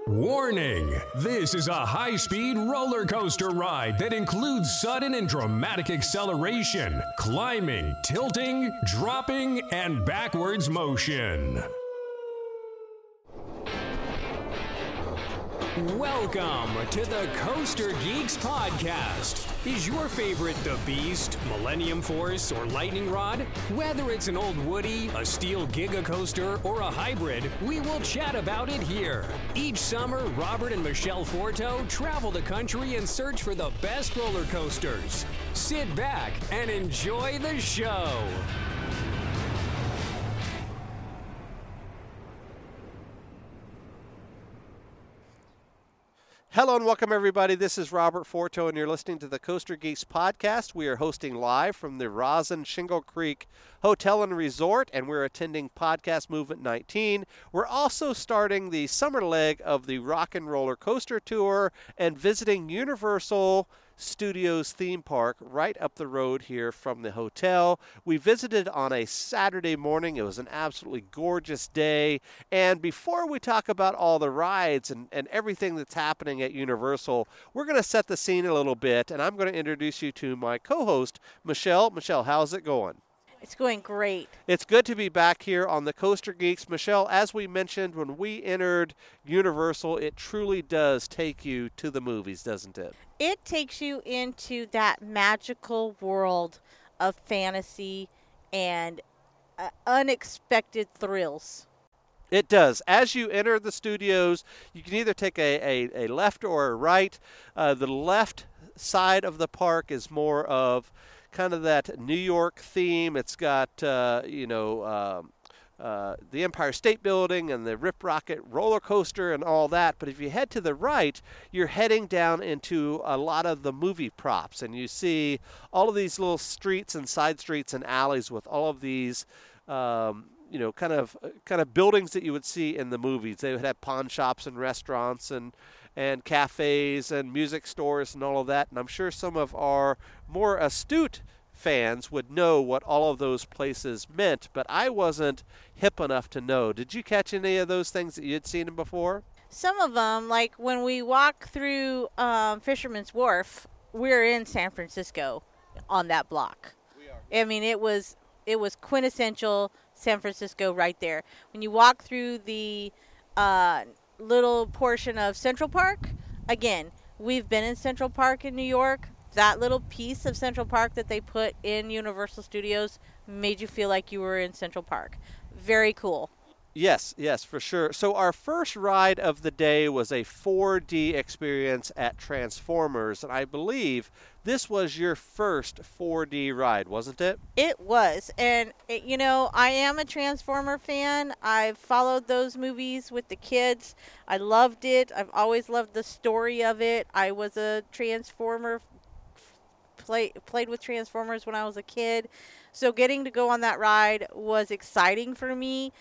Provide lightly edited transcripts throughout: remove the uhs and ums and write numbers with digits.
Warning! This is a high-speed roller coaster ride that includes sudden and dramatic acceleration, climbing, tilting, dropping, and backwards motion. Welcome to the Coaster Geeks Podcast. Is your favorite the Beast, Millennium Force, or Lightning Rod? Whether it's an old Woody, a steel Giga Coaster, or a hybrid, we will chat about it here. Each summer, Robert and Michelle Forto travel the country and search for the best roller coasters. Sit back and enjoy the show. Hello and welcome, everybody. This is Robert Forto, and you're listening to the Coaster Geeks Podcast. We are hosting live from the Rosin Shingle Creek Hotel and Resort, and we're attending Podcast Movement 19. We're also starting the summer leg of the Rock and Roller Coaster Tour and visiting Universal Studios theme park right up the road here from the hotel. We visited on a Saturday morning. It was an absolutely gorgeous day. And before we talk about all the rides and everything that's happening at Universal, we're going to set the scene a little bit, and I'm going to introduce you to my co-host, Michelle. Michelle, how's it going? It's going great. It's good to be back here on the Coaster Geeks. Michelle, as we mentioned, when we entered Universal, it truly does take you to the movies, doesn't it? It takes you into that magical world of fantasy and unexpected thrills. It does. As you enter the studios, you can either take a left or a right. The left side of the park is more of kind of that New York theme. It's got, the Empire State Building and the Rip Rocket roller coaster and all that. But if you head to the right, you're heading down into a lot of the movie props. And you see all of these little streets and side streets and alleys with all of these kind of buildings that you would see in the movies. They would have pawn shops and restaurants and cafes and music stores and all of that. And I'm sure some of our more astute fans would know what all of those places meant, but I wasn't hip enough to know. Did you catch any of those things that you had seen before? Some of them, like when we walk through Fisherman's Wharf, we're in San Francisco on that block. We are. I mean, it was quintessential San Francisco right there. When you walk through the little portion of Central Park, again, we've been in Central Park in New York. That little piece of Central Park that they put in Universal Studios made you feel like you were in Central Park. Very cool. Yes, for sure. So our first ride of the day was a 4D experience at Transformers, and I believe this was your first 4D ride, wasn't it? It was, and I am a Transformer fan. I've followed those movies with the kids. I loved it. I've always loved the story of it. I was a Transformer, played with Transformers when I was a kid, so getting to go on that ride was exciting for me.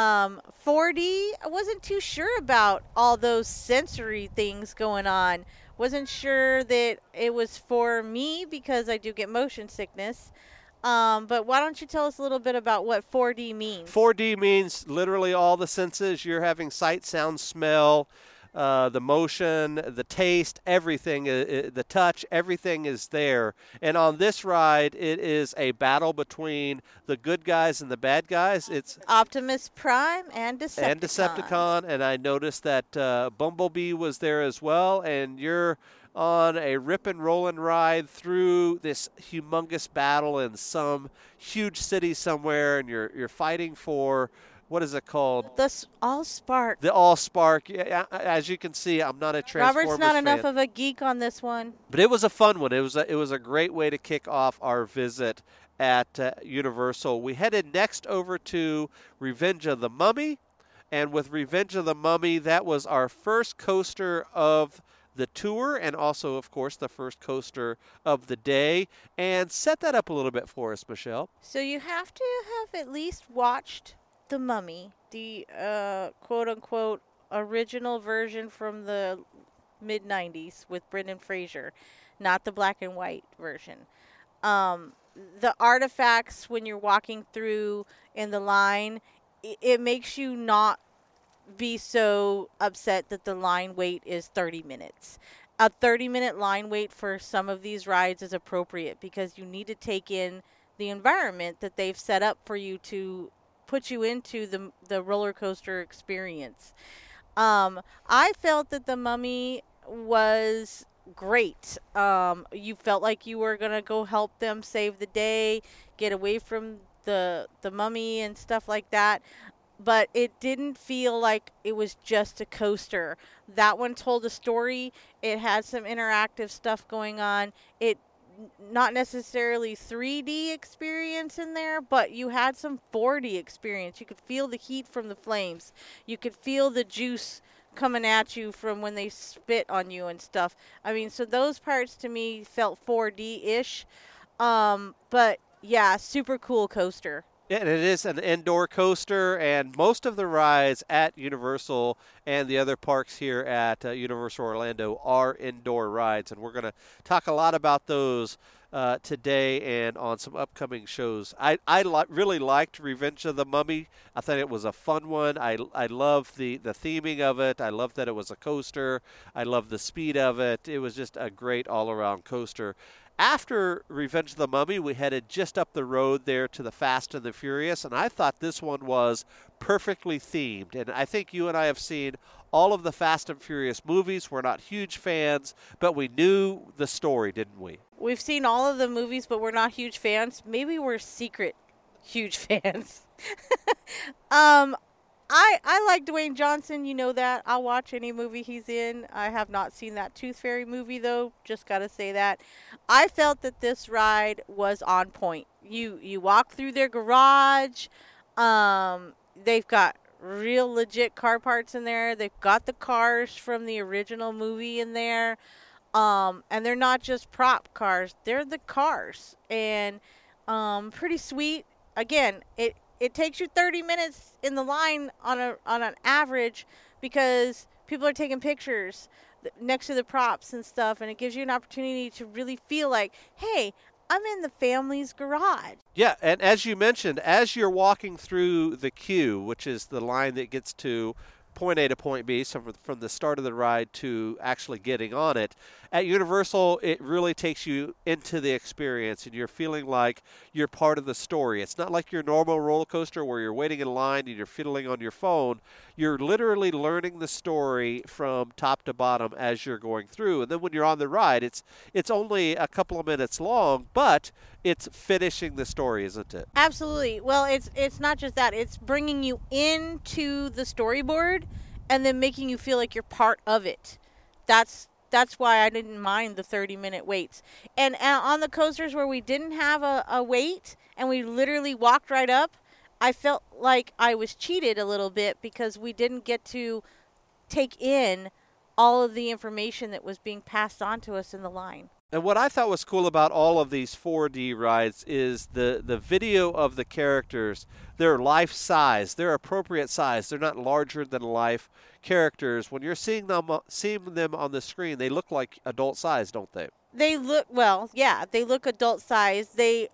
4D, I wasn't too sure about all those sensory things going on. Wasn't sure that it was for me because I do get motion sickness. But why don't you tell us a little bit about what 4D means? 4D means literally all the senses. You're having sight, sound, smell, the motion, the taste, everything, the touch, everything is there. And on this ride, it is a battle between the good guys and the bad guys. It's Optimus Prime and Decepticon. And I noticed that Bumblebee was there as well. And you're on a rip and rollin' ride through this humongous battle in some huge city somewhere, and you're fighting for, what is it called? The Allspark. The Allspark. Yeah, as you can see, I'm not a Transformers Robert's not fan. enough of a geek on this one. But it was a fun one. It was a great way to kick off our visit at Universal. We headed next over to Revenge of the Mummy, and with Revenge of the Mummy, that was our first coaster of the tour, and also, of course, the first coaster of the day. And set that up a little bit for us, Michelle. So you have to have at least watched The Mummy, the quote-unquote original version from the mid-'90s with Brendan Fraser, not the black and white version. The artifacts when you're walking through in the line, it makes you not be so upset that the line wait is 30 minutes. A 30-minute line wait for some of these rides is appropriate because you need to take in the environment that they've set up for you to put you into the roller coaster experience. I felt that the Mummy was great. You felt like you were going to go help them save the day, get away from the Mummy and stuff like that. But it didn't feel like it was just a coaster. That one told a story. It had some interactive stuff going on. It not necessarily 3D experience in there, but you had some 4D experience. You could feel the heat from the flames. You could feel the juice coming at you from when they spit on you and stuff. I mean, so those parts to me felt 4D-ish. But yeah, super cool coaster. Yeah, and it is an indoor coaster, and most of the rides at Universal and the other parks here at Universal Orlando are indoor rides, and we're going to talk a lot about those today and on some upcoming shows. I really liked Revenge of the Mummy. I thought it was a fun one. I love the theming of it. I love that it was a coaster. I love the speed of it. It was just a great all-around coaster. After Revenge of the Mummy, we headed just up the road there to the Fast and the Furious, and I thought this one was perfectly themed. And I think you and I have seen all of the Fast and Furious movies. We're not huge fans, but we knew the story, didn't we? We've seen all of the movies, but we're not huge fans. Maybe we're secret huge fans. I like Dwayne Johnson, you know that. I'll watch any movie he's in. I have not seen that Tooth Fairy movie, though. Just got to say that. I felt that this ride was on point. You walk through their garage. They've got real legit car parts in there. They've got the cars from the original movie in there. And they're not just prop cars. They're the cars. And pretty sweet. Again, it takes you 30 minutes in the line on an average because people are taking pictures next to the props and stuff, and it gives you an opportunity to really feel like, hey, I'm in the family's garage. Yeah, and as you mentioned, as you're walking through the queue, which is the line that gets to point A to point B, so from the start of the ride to actually getting on it, at Universal, it really takes you into the experience, and you're feeling like you're part of the story. It's not like your normal roller coaster where you're waiting in line and you're fiddling on your phone. You're literally learning the story from top to bottom as you're going through. And then when you're on the ride, it's only a couple of minutes long, but it's finishing the story, isn't it? Absolutely. Well, it's not just that. It's bringing you into the storyboard and then making you feel like you're part of it. That's why I didn't mind the 30-minute waits. And on the coasters where we didn't have a wait and we literally walked right up, I felt like I was cheated a little bit because we didn't get to take in all of the information that was being passed on to us in the line. And what I thought was cool about all of these 4D rides is the video of the characters. They're life size. They're appropriate size. They're not larger than life characters. When you're seeing them on the screen, they look like adult size, don't they? They look, well, yeah, they look adult size. They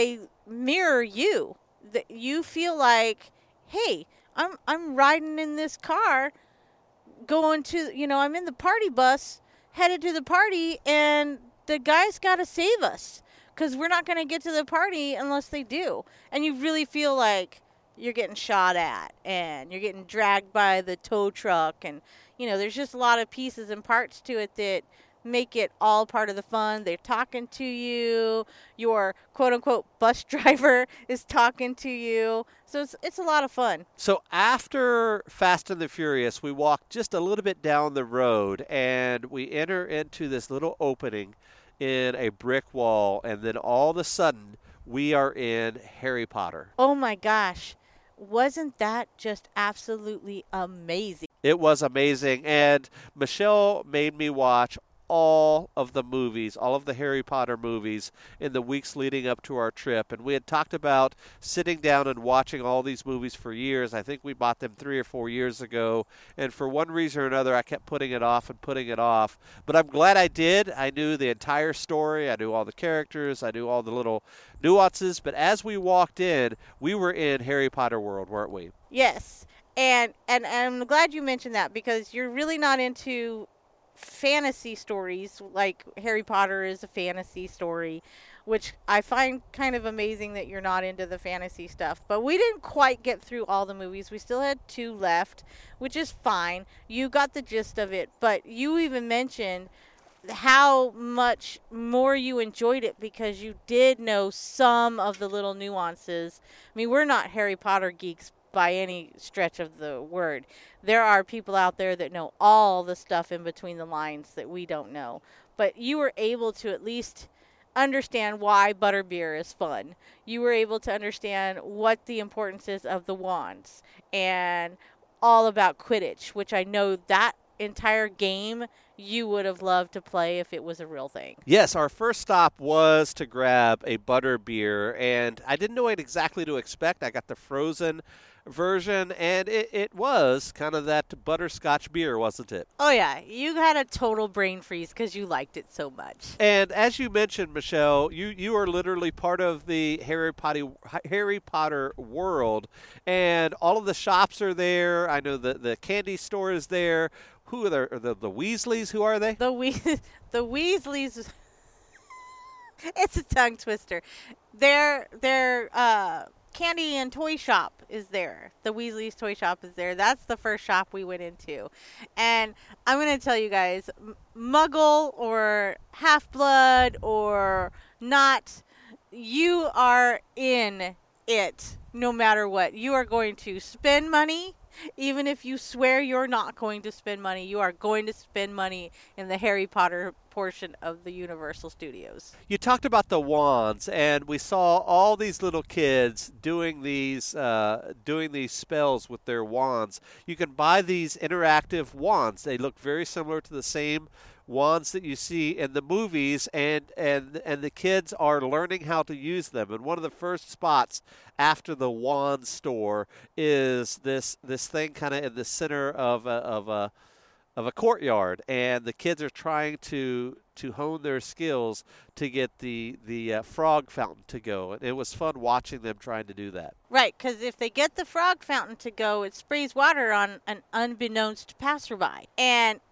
mirror you. You feel like, hey, I'm riding in this car going to, I'm in the party bus headed to the party, and the guy's got to save us because we're not going to get to the party unless they do. And you really feel like you're getting shot at and you're getting dragged by the tow truck. And, there's just a lot of pieces and parts to it that make it all part of the fun. They're talking to you. Your quote-unquote bus driver is talking to you. So it's a lot of fun. So after Fast and the Furious, we walk just a little bit down the road, and we enter into this little opening in a brick wall, and then all of a sudden, we are in Harry Potter. Oh, my gosh. Wasn't that just absolutely amazing? It was amazing, and Michelle made me watch all of the movies, all of the Harry Potter movies in the weeks leading up to our trip. And we had talked about sitting down and watching all these movies for years. I think we bought them 3 or 4 years ago. And for one reason or another, I kept putting it off and putting it off. But I'm glad I did. I knew the entire story. I knew all the characters. I knew all the little nuances. But as we walked in, we were in Harry Potter world, weren't we? Yes. And I'm glad you mentioned that, because you're really not into fantasy stories like Harry Potter is a fantasy story, which I find kind of amazing that you're not into the fantasy stuff. But we didn't quite get through all the movies. We still had 2 left, which is fine. You got the gist of it, but you even mentioned how much more you enjoyed it because you did know some of the little nuances. I mean, we're not Harry Potter geeks by any stretch of the word. There are people out there that know all the stuff in between the lines that we don't know. But you were able to at least understand why butterbeer is fun. You were able to understand what the importance is of the wands and all about Quidditch, which I know that entire game you would have loved to play if it was a real thing. Yes, our first stop was to grab a butterbeer, and I didn't know what exactly to expect. I got the frozen version, and it was kind of that butterscotch beer, wasn't it? Oh, yeah. You had a total brain freeze because you liked it so much. And as you mentioned, Michelle, you are literally part of the Harry Potter world, and all of the shops are there. I know the candy store is there. Who are the Weasleys? Who are they? The Weasleys. It's a tongue twister. Their candy and toy shop is there. The Weasley's toy shop is there. That's the first shop we went into. And I'm going to tell you guys, Muggle or Half-Blood or not, you are in it no matter what. You are going to spend money. Even if you swear you're not going to spend money, you are going to spend money in the Harry Potter portion of the Universal Studios. You talked about the wands, and we saw all these little kids doing these spells with their wands. You can buy these interactive wands. They look very similar to the same wands that you see in the movies, and the kids are learning how to use them. And one of the first spots after the wand store is this thing kind of in the center of a courtyard, and the kids are trying to hone their skills to get the frog fountain to go. And it was fun watching them trying to do that. Right, because if they get the frog fountain to go, it sprays water on an unbeknownst passerby. And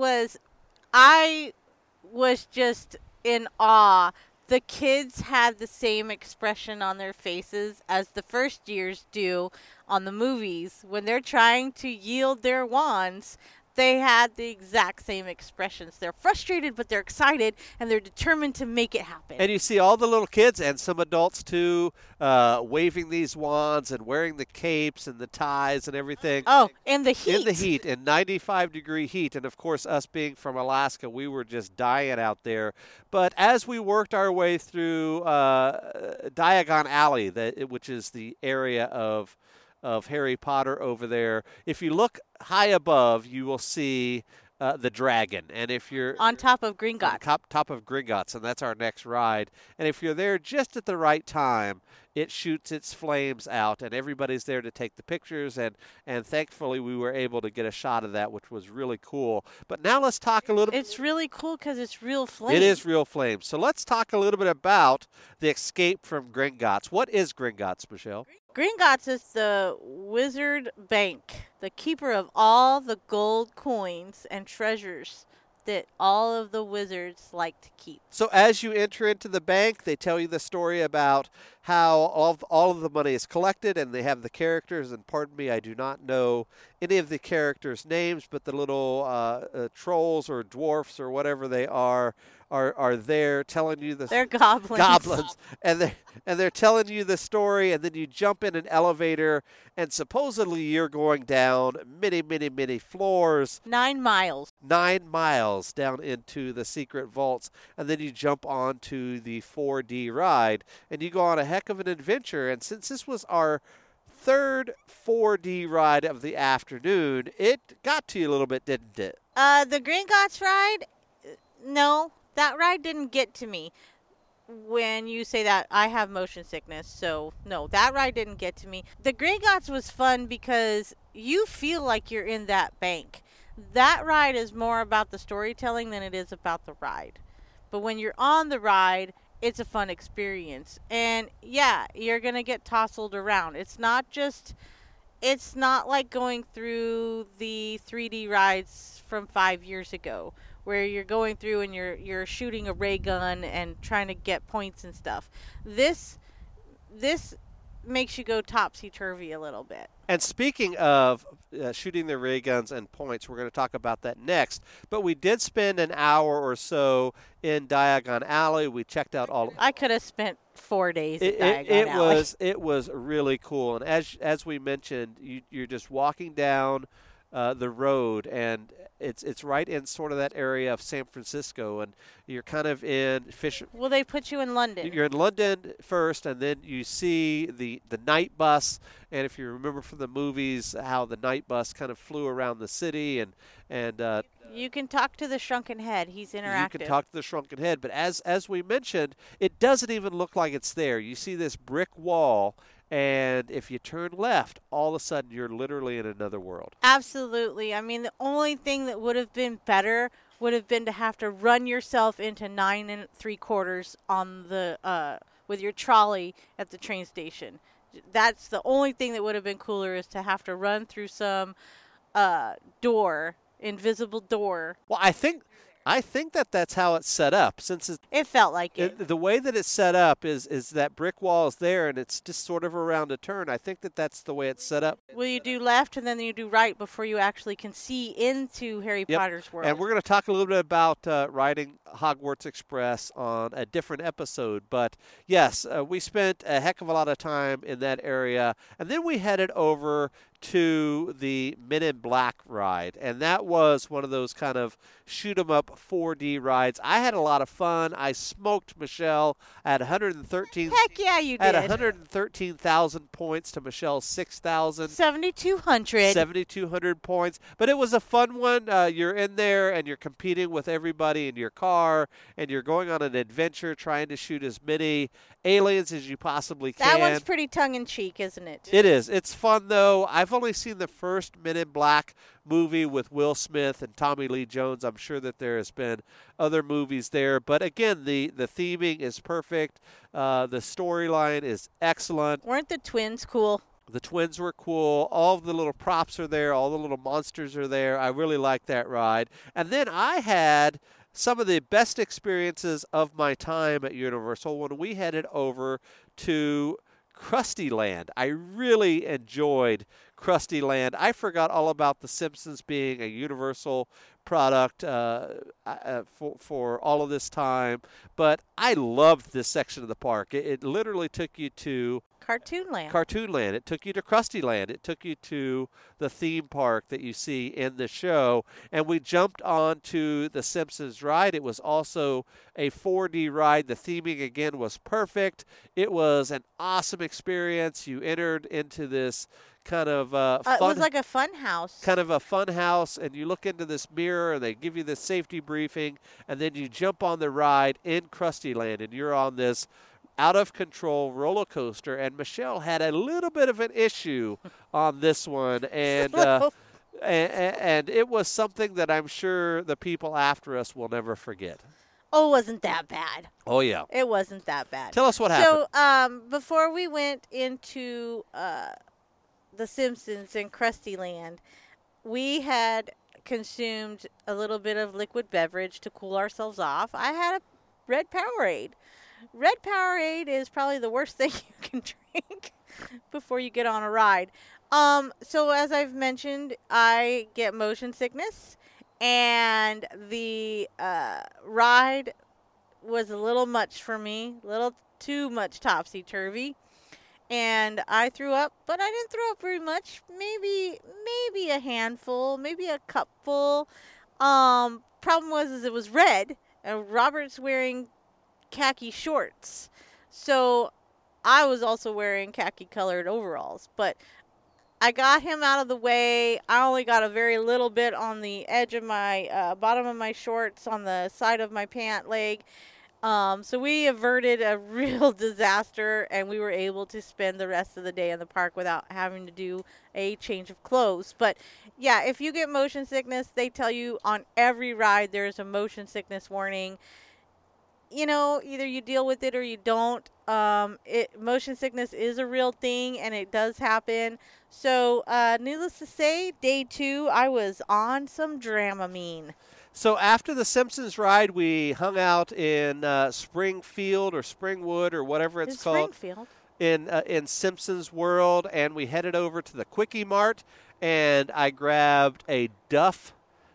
I was just in awe. The kids had the same expression on their faces as the first years do on the movies. When they're trying to yield their wands, they had the exact same expressions. They're frustrated, but they're excited, and they're determined to make it happen. And you see all the little kids and some adults, too, waving these wands and wearing the capes and the ties and everything. Oh, in the heat. In the heat, in 95-degree heat. And, of course, us being from Alaska, we were just dying out there. But as we worked our way through Diagon Alley, which is the area of Harry Potter over there, if you look high above, you will see the dragon. And if you're on top of Gringotts. Top of Gringotts, and that's our next ride. And if you're there just at the right time, it shoots its flames out, and everybody's there to take the pictures, and thankfully we were able to get a shot of that, which was really cool. But now let's talk a little bit. It's really cool because it's real flames. It is real flames. So let's talk a little bit about the escape from Gringotts. What is Gringotts, Michelle? Gringotts is the wizard bank, the keeper of all the gold coins and treasures that all of the wizards like to keep. So as you enter into the bank, they tell you the story about how all of the money is collected, and they have the characters, and pardon me, I do not know any of the characters' names, but the little trolls or dwarfs or whatever they are there telling you they're goblins. Goblins. And they're telling you the story, and then you jump in an elevator, and supposedly you're going down many, many, many floors. 9 miles. 9 miles down into the secret vaults, and then you jump onto the 4D ride, and you go on a heck of an adventure. And since this was our third 4D ride of the afternoon, it got to you a little bit, didn't it? The Gringotts ride? No. That ride didn't get to me. When you say that, I have motion sickness, so no, that ride didn't get to me. The Gringotts was fun because you feel like you're in that bank. That ride is more about the storytelling than it is about the ride. But when you're on the ride, it's a fun experience. And yeah, you're going to get tousled around. It's not just it's not like going through the 3D rides from 5 years ago, where you're going through and you're shooting a ray gun and trying to get points and stuff. This makes you go topsy-turvy a little bit. And speaking of shooting the ray guns and points, we're going to talk about that next. But we did spend an hour or so in Diagon Alley. We checked out all. I could have spent 4 days in Diagon Alley. It was really cool. And as we mentioned, you're just walking down the road, and it's right in sort of that area of San Francisco, and you're kind of in Fisher. Well, they put you in London. You're in London first, and then you see the night bus. And if you remember from the movies, how the night bus kind of flew around the city, and you can talk to the shrunken head. He's interactive. You can talk to the shrunken head, but as we mentioned, it doesn't even look like it's there. You see this brick wall. And if you turn left, all of a sudden you're literally in another world. Absolutely. I mean, the only thing that would have been better would have been to have to run yourself into 9 3/4 on the with your trolley at the train station. That's the only thing that would have been cooler, is to have to run through some invisible door. Well, I think that's how it's set up. Since it felt like it. The way that it's set up is that brick wall is there, and it's just sort of around a turn. I think that's the way it's set up. Well, you do left, and then you do right before you actually can see into Harry Potter's world. And we're going to talk a little bit about riding Hogwarts Express on a different episode. But, yes, we spent a heck of a lot of time in that area. And then we headed over to the Men in Black ride, and that was one of those kind of shoot-'em-up 4D rides. I had a lot of fun. I smoked Michelle at 113. Heck yeah, you did. At 113,000 points to Michelle's 6,000. 7,200. 7,200 points. But it was a fun one. You're in there, and you're competing with everybody in your car, and you're going on an adventure trying to shoot as many aliens as you possibly can. That one's pretty tongue-in-cheek, isn't it? It is. It's fun, though. I've only seen the first Men in Black movie with Will Smith and Tommy Lee Jones. I'm sure that there has been other movies there. But, again, the theming is perfect. The storyline is excellent. Weren't the twins cool? The twins were cool. All of the little props are there. All the little monsters are there. I really like that ride. And then I had some of the best experiences of my time at Universal when we headed over to Krusty Land. I really enjoyed Krusty Land. I forgot all about The Simpsons being a Universal product for all of this time, but I loved this section of the park. It literally took you to Cartoon Land. It took you to Krusty Land. It took you to the theme park that you see in the show. And we jumped on to the Simpsons ride. It was also a 4D ride. The theming, again, was perfect. It was an awesome experience. You entered into this kind of fun. It was like a fun house. Kind of a fun house, and you look into this mirror, and they give you this safety briefing, and then you jump on the ride in Krusty Land, and you're on this out-of-control roller coaster. And Michelle had a little bit of an issue on this one, and it was something that I'm sure the people after us will never forget. Oh, it wasn't that bad. Oh, yeah. It wasn't that bad. Tell us what happened. So, before we went into The Simpsons and Krusty Land, we had consumed a little bit of liquid beverage to cool ourselves off. I had a Red Powerade. Red Powerade is probably the worst thing you can drink before you get on a ride. So as I've mentioned, I get motion sickness, and the ride was a little much for me, a little too much topsy-turvy. And I threw up, but I didn't throw up very much. Maybe a handful, maybe a cupful. Problem was it was red, and Robert's wearing khaki shorts. So I was also wearing khaki-colored overalls. But I got him out of the way. I only got a very little bit on the edge of my bottom of my shorts, on the side of my pant leg. So we averted a real disaster, and we were able to spend the rest of the day in the park without having to do a change of clothes. But, yeah, if you get motion sickness, they tell you on every ride there's a motion sickness warning. either you deal with it or you don't. Motion sickness is a real thing, and it does happen. So, needless to say, day 2, I was on some Dramamine. So after the Simpsons ride, we hung out in Springfield or Springwood or whatever it's called. Springfield. In Simpsons World, and we headed over to the Quickie Mart, and I grabbed a Duff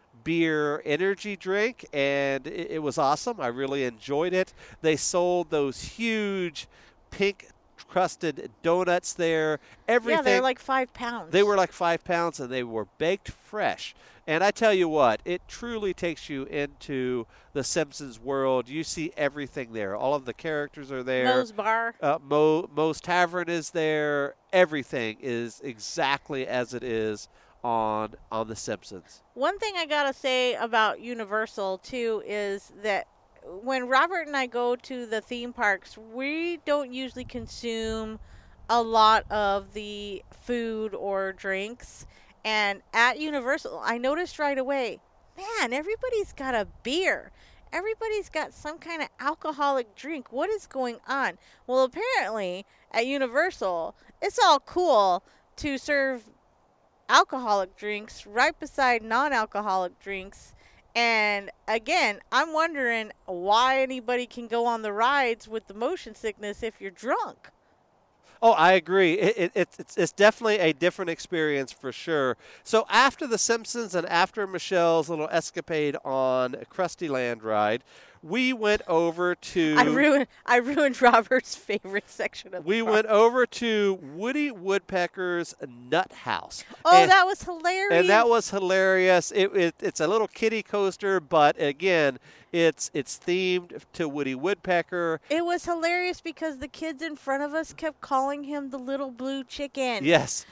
beer energy drink, and it was awesome. I really enjoyed it. They sold those huge pink crusted donuts there. Everything. Yeah, they're like 5 pounds. They were like 5 pounds, and they were baked fresh. And I tell you what, it truly takes you into the Simpsons world. You see everything there. All of the characters are there. Moe's Bar. Moe's Tavern is there. Everything is exactly as it is on The Simpsons. One thing I gotta say about Universal too is that when Robert and I go to the theme parks, we don't usually consume a lot of the food or drinks. And at Universal, I noticed right away, man, everybody's got a beer. Everybody's got some kind of alcoholic drink. What is going on? Well, apparently at Universal, it's all cool to serve alcoholic drinks right beside non-alcoholic drinks. And again, I'm wondering why anybody can go on the rides with the motion sickness if you're drunk. Oh, I agree. It's definitely a different experience for sure. So after The Simpsons and after Michelle's little escapade on Krusty Land ride, we went over to... I ruined Robert's favorite section of the We park. went over to Woody Woodpecker's Nut House. Oh, that was hilarious. And that was hilarious. It's a little kiddie coaster, but again, it's themed to Woody Woodpecker. It was hilarious because the kids in front of us kept calling him the little blue chicken. Yes.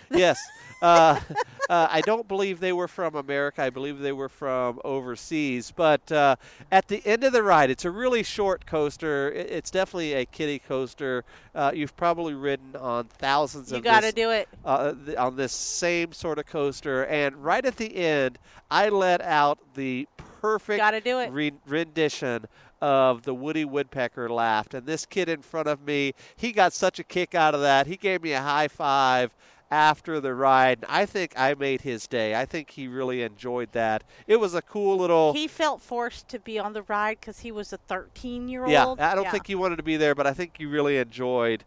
I don't believe they were from America. I believe they were from overseas. But at the end of the ride, it's a really short coaster. It's definitely a kiddie coaster. You've probably ridden on thousands of You got to do it. On this same sort of coaster. And right at the end, I let out the perfect Gotta do it. rendition of the Woody Woodpecker laugh. And this kid in front of me, he got such a kick out of that. He gave me a high five after the ride. I think I made his day. I think he really enjoyed that. It was a cool little... He felt forced to be on the ride because he was a 13-year-old. Yeah, I don't think he wanted to be there, but I think he really enjoyed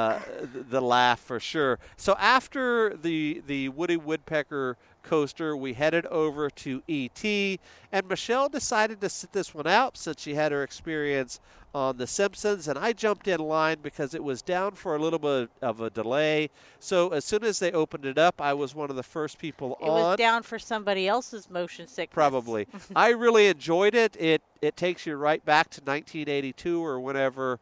the laugh for sure. So after the Woody Woodpecker coaster, we headed over to E.T., and Michelle decided to sit this one out since she had her experience on The Simpsons, and I jumped in line because it was down for a little bit of a delay. So as soon as they opened it up, I was one of the first people on. It was down for somebody else's motion sickness. Probably. I really enjoyed it. It takes you right back to 1982 or whenever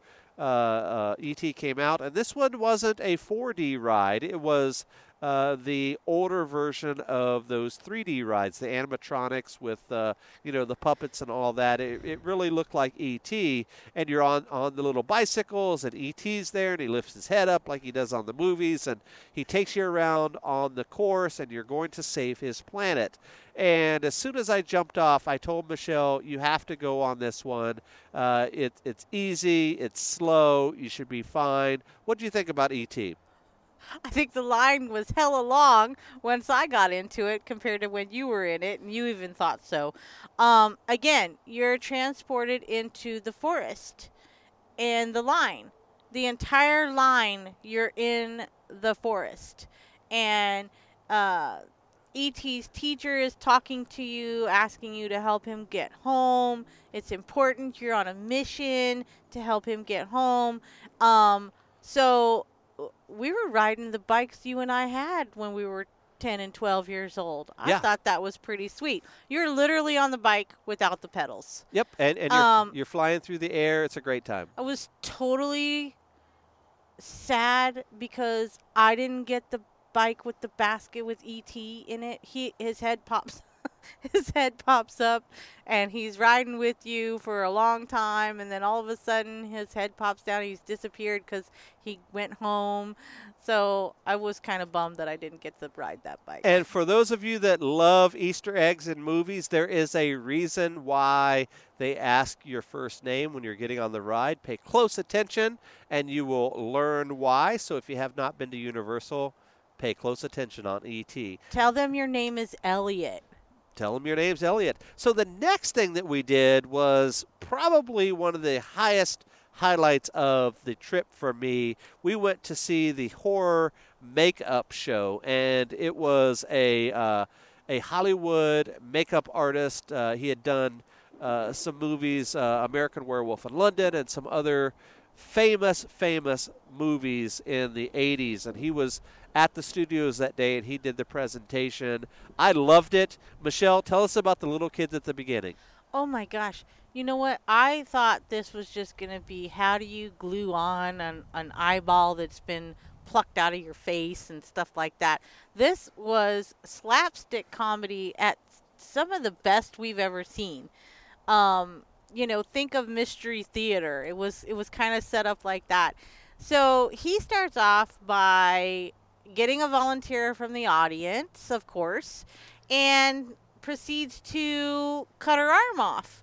E.T. came out. And this one wasn't a 4D ride. It was the older version of those 3D rides, the animatronics with the puppets and all that. It really looked like E.T. And you're on the little bicycles, and E.T.'s there, and he lifts his head up like he does on the movies, and he takes you around on the course, and you're going to save his planet. And as soon as I jumped off, I told Michelle, you have to go on this one. It's easy. It's slow. You should be fine. What do you think about E.T.? I think the line was hella long once I got into it compared to when you were in it, and you even thought so. Again, you're transported into the forest and the line. The entire line, you're in the forest. And E.T.'s teacher is talking to you, asking you to help him get home. It's important. You're on a mission to help him get home. So we were riding the bikes you and I had when we were 10 and 12 years old. I thought that was pretty sweet. You're literally on the bike without the pedals. Yep, and you're flying through the air. It's a great time. I was totally sad because I didn't get the bike with the basket with E.T. in it. His head pops his head pops up, and he's riding with you for a long time, and then all of a sudden his head pops down. He's disappeared because he went home. So I was kind of bummed that I didn't get to ride that bike. And for those of you that love Easter eggs in movies, there is a reason why they ask your first name when you're getting on the ride. Pay close attention, and you will learn why. So if you have not been to Universal, pay close attention on E.T. Tell them your name is Elliot. Tell them your name's Elliot. So the next thing that we did was probably one of the highest highlights of the trip for me. We went to see the horror makeup show, and it was a Hollywood makeup artist. He had done some movies, American Werewolf in London, and some other famous movies in the 80s, and he was at the studios that day, and he did the presentation. I loved it. Michelle, tell us about the little kids at the beginning. Oh my gosh. You know what? I thought this was just going to be how do you glue on an eyeball that's been plucked out of your face and stuff like that. This was slapstick comedy at some of the best we've ever seen. Think of Mystery Theater. It was kind of set up like that. So he starts off by getting a volunteer from the audience, of course, and proceeds to cut her arm off.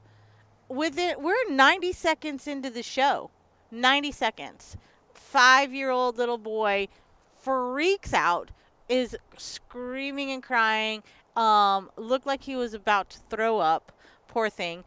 We're 90 seconds into the show. 90 seconds. 5-year-old little boy freaks out, is screaming and crying, looked like he was about to throw up. Poor thing.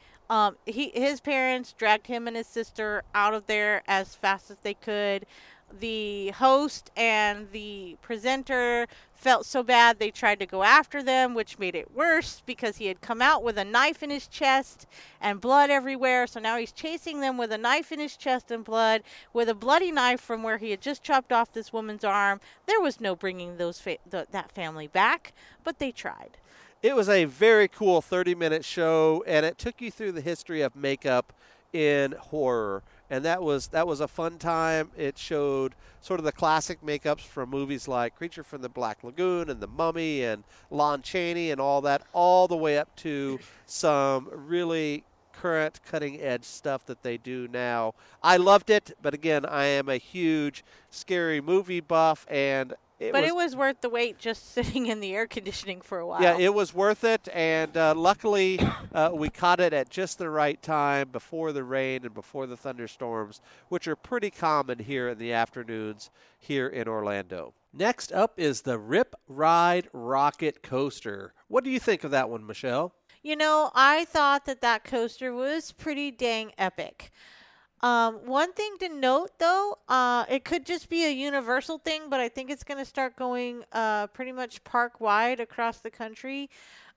His parents dragged him and his sister out of there as fast as they could. The host and the presenter felt so bad they tried to go after them, which made it worse because he had come out with a knife in his chest and blood everywhere. So now he's chasing them with a knife in his chest and blood, with a bloody knife from where he had just chopped off this woman's arm. There was no bringing that family back, but they tried. It was a very cool 30-minute show, and it took you through the history of makeup in horror. And that was a fun time. It showed sort of the classic makeups from movies like Creature from the Black Lagoon and The Mummy and Lon Chaney and all that, all the way up to some really current cutting-edge stuff that they do now. I loved it, but again, I am a huge scary movie buff, and it was worth the wait just sitting in the air conditioning for a while. Yeah, it was worth it, and luckily we caught it at just the right time before the rain and before the thunderstorms, which are pretty common here in the afternoons here in Orlando. Next up is the Rip Ride Rocket Coaster. What do you think of that one, Michelle? I thought that coaster was pretty dang epic. One thing to note, though, it could just be a universal thing, but I think it's going to start going pretty much park-wide across the country.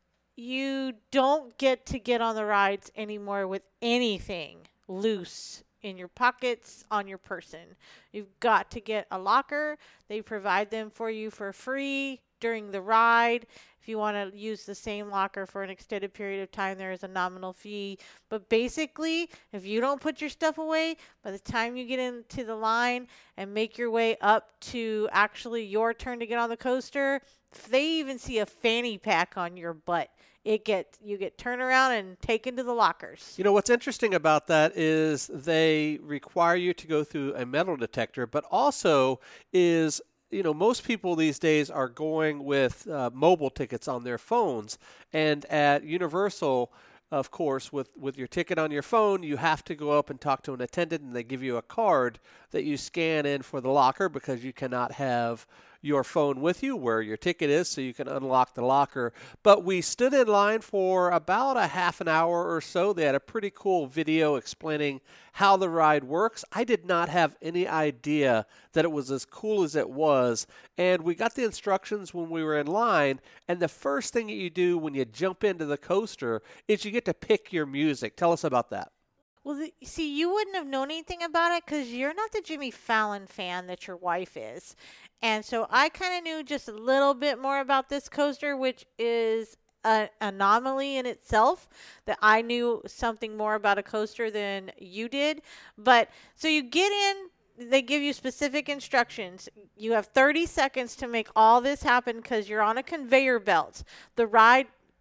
You don't get to get on the rides anymore with anything loose in your pockets, on your person. You've got to get a locker. They provide them for you for free during the ride. If you want to use the same locker for an extended period of time, there is a nominal fee. But basically, if you don't put your stuff away, by the time you get into the line and make your way up to actually your turn to get on the coaster, if they even see a fanny pack on your butt, you get turned around and taken to the lockers. What's interesting about that is they require you to go through a metal detector, but also is most people these days are going with mobile tickets on their phones. And at Universal, of course, with your ticket on your phone, you have to go up and talk to an attendant, and they give you a card that you scan in for the locker because you cannot have your phone with you where your ticket is, so you can unlock the locker. But we stood in line for about a half an hour or so. They had a pretty cool video explaining how the ride works. I did not have any idea that it was as cool as it was. And we got the instructions when we were in line. And the first thing that you do when you jump into the coaster is you get to pick your music. Tell us about that. Well, see, you wouldn't have known anything about it because you're not the Jimmy Fallon fan that your wife is. And so I kind of knew just a little bit more about this coaster, which is an anomaly in itself, that I knew something more about a coaster than you did. But so you get in, they give you specific instructions. You have 30 seconds to make all this happen because you're on a conveyor belt. The ride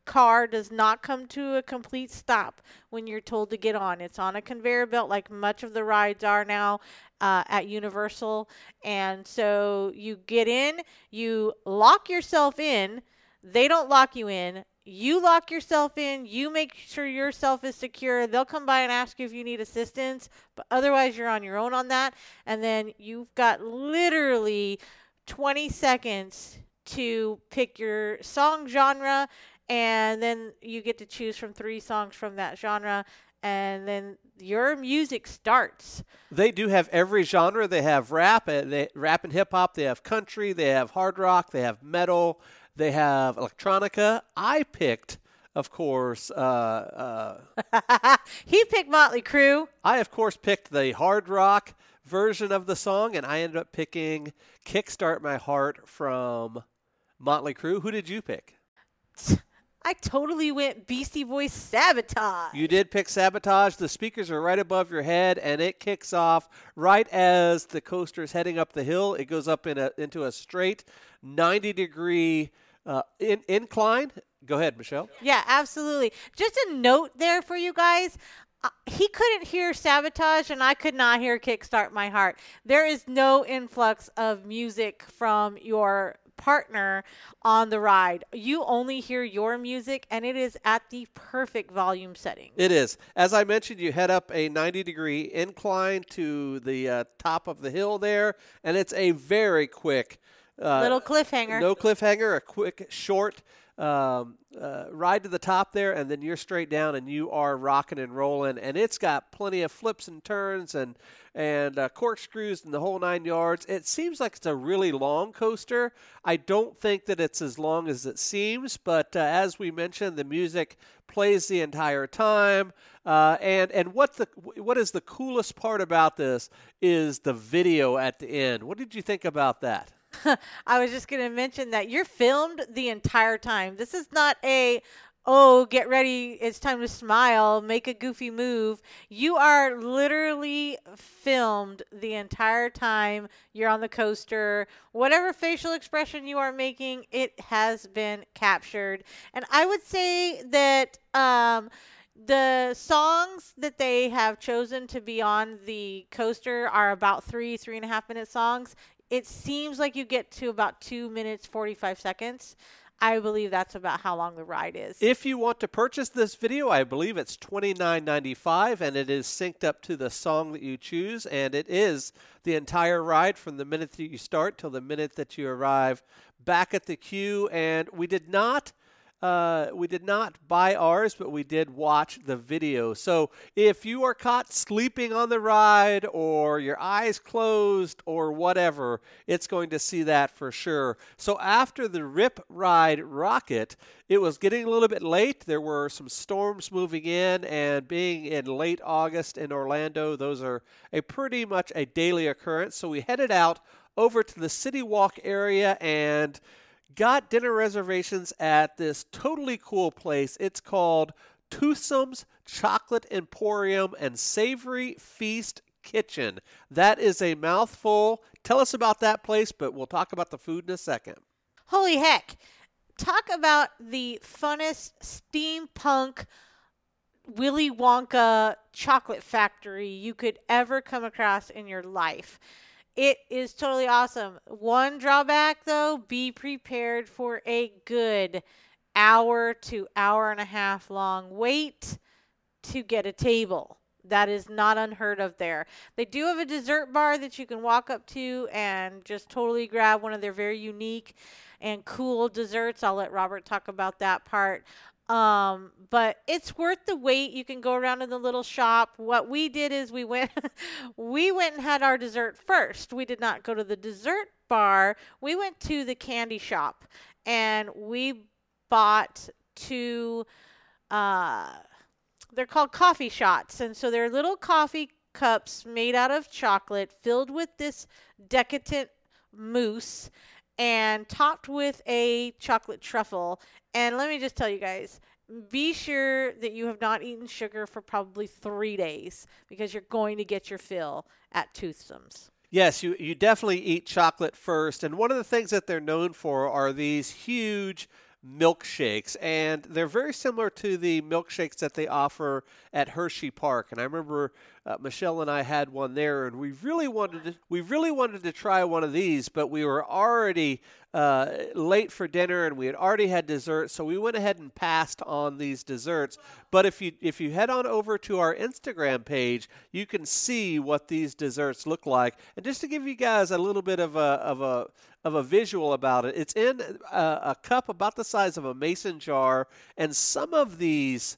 car does not come to a complete stop when you're told to get on. It's on a conveyor belt like much of the rides are now at Universal. And so you get in, you lock yourself in. They don't lock you in. You lock yourself in. You make sure yourself is secure. They'll come by and ask you if you need assistance, but otherwise you're on your own on that. And then you've got literally 20 seconds to pick your song genre, and then you get to choose from 3 songs from that genre, and then your music starts. They do have every genre. They have rap, rap and hip-hop. They have country. They have hard rock. They have metal. They have electronica. I picked, of course... He picked Motley Crue. I, of course, picked the hard rock version of the song, and I ended up picking Kickstart My Heart from Motley Crue. Who did you pick? I totally went Beastie Boys Sabotage. You did pick Sabotage. The speakers are right above your head, and it kicks off right as the coaster is heading up the hill. It goes up into a straight 90-degree incline. Go ahead, Michelle. Yeah, absolutely. Just a note there for you guys. He couldn't hear Sabotage, and I could not hear Kickstart My Heart. There is no influx of music from your partner on the ride. You only hear your music, and it is at the perfect volume setting. It is. As I mentioned, you head up a 90-degree incline to the top of the hill there, and it's a very quick little cliffhanger. No cliffhanger, a quick, short ride to the top there, and then you're straight down, and you are rocking and rolling, and it's got plenty of flips and turns and corkscrews and the whole 9 yards. It seems like it's a really long coaster. I don't think that it's as long as it seems, but as we mentioned, the music plays the entire time. And what is the coolest part about this is the video at the end. What did you think about that? I was just going to mention that you're filmed the entire time. This is not get ready, it's time to smile, make a goofy move. You are literally filmed the entire time you're on the coaster. Whatever facial expression you are making, it has been captured. And I would say that the songs that they have chosen to be on the coaster are about 3.5 minute songs. It seems like you get to about 2 minutes, 45 seconds. I believe that's about how long the ride is. If you want to purchase this video, I believe it's $29.95, and it is synced up to the song that you choose, and it is the entire ride from the minute that you start till the minute that you arrive back at the queue. And we did not buy ours, but we did watch the video. So if you are caught sleeping on the ride or your eyes closed or whatever, it's going to see that for sure. So after the Rip Ride Rocket, it was getting a little bit late. There were some storms moving in, and being in late August in Orlando, those are pretty much a daily occurrence. So we headed out over to the City Walk area and got dinner reservations at this totally cool place. It's called Toothsome's Chocolate Emporium and Savory Feast Kitchen. That is a mouthful. Tell us about that place, but we'll talk about the food in a second. Holy heck. Talk about the funnest steampunk Willy Wonka chocolate factory you could ever come across in your life. It is totally awesome. One drawback, though, be prepared for a good hour to hour and a half long wait to get a table. That is not unheard of there. They do have a dessert bar that you can walk up to and just totally grab one of their very unique and cool desserts. I'll let Robert talk about that part. But it's worth the wait. You can go around in the little shop. What we did is we went and had our dessert first. We did not go to the dessert bar. We went to the candy shop, and we bought 2, they're called coffee shots. And so they're little coffee cups made out of chocolate filled with this decadent mousse and topped with a chocolate truffle. And let me just tell you guys, be sure that you have not eaten sugar for probably 3 days, because you're going to get your fill at Toothsome's. Yes, you definitely eat chocolate first. And one of the things that they're known for are these huge milkshakes, and they're very similar to the milkshakes that they offer at Hershey Park. And I remember Michelle and I had one there, and we really wanted to try one of these, but we were already late for dinner, and we had already had dessert, so we went ahead and passed on these desserts. But if you head on over to our Instagram page, you can see what these desserts look like. And just to give you guys a little bit of a visual about it, it's in a cup about the size of a mason jar, and some of these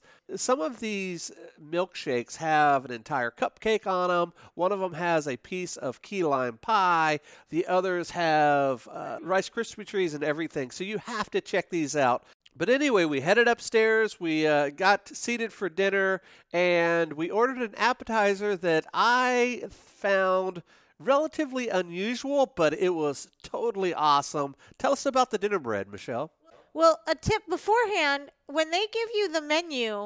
milkshakes have an entire cupcake on them. One of them has a piece of key lime pie. The others have Rice Krispie trees and everything. So you have to check these out. But anyway, we headed upstairs. We got seated for dinner, and we ordered an appetizer that I found relatively unusual, but it was totally awesome. Tell us about the dinner bread, Michelle. Well, a tip beforehand, when they give you the menu,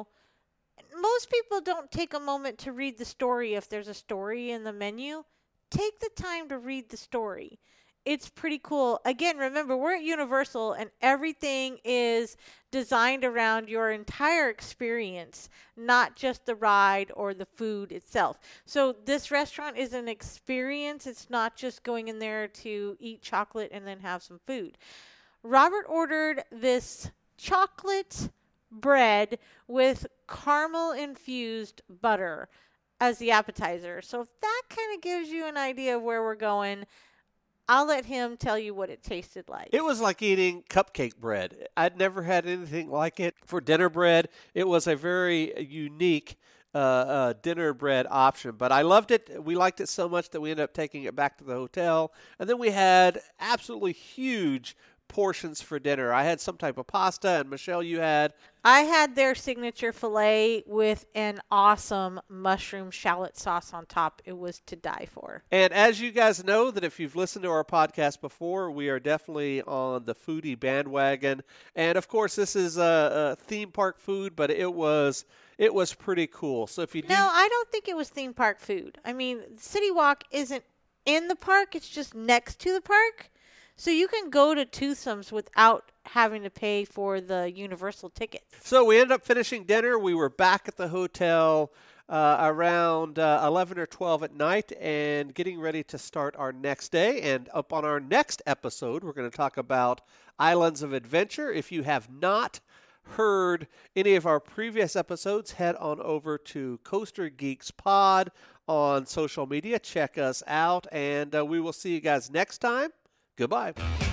most people don't take a moment to read the story if there's a story in the menu. Take the time to read the story. It's pretty cool. Again, remember, we're at Universal, and everything is designed around your entire experience, not just the ride or the food itself. So this restaurant is an experience. It's not just going in there to eat chocolate and then have some food. Robert ordered this chocolate bread with caramel-infused butter as the appetizer. So if that kind of gives you an idea of where we're going, I'll let him tell you what it tasted like. It was like eating cupcake bread. I'd never had anything like it for dinner bread. It was a very unique dinner bread option, but I loved it. We liked it so much that we ended up taking it back to the hotel, and then we had absolutely huge portions for dinner. I had some type of pasta, and Michelle, you had? I had their signature filet with an awesome mushroom shallot sauce on top. It was to die for. And as you guys know, that if you've listened to our podcast before, we are definitely on the foodie bandwagon. And of course, this is a theme park food, but it was pretty cool. So if you No, I don't think it was theme park food. I mean, City Walk isn't in the park. It's just next to the park. So you can go to Toothsome's without having to pay for the Universal tickets. So we ended up finishing dinner. We were back at the hotel around 11 or 12 at night and getting ready to start our next day. And up on our next episode, we're going to talk about Islands of Adventure. If you have not heard any of our previous episodes, head on over to Coaster Geeks Pod on social media. Check us out, and we will see you guys next time. Goodbye.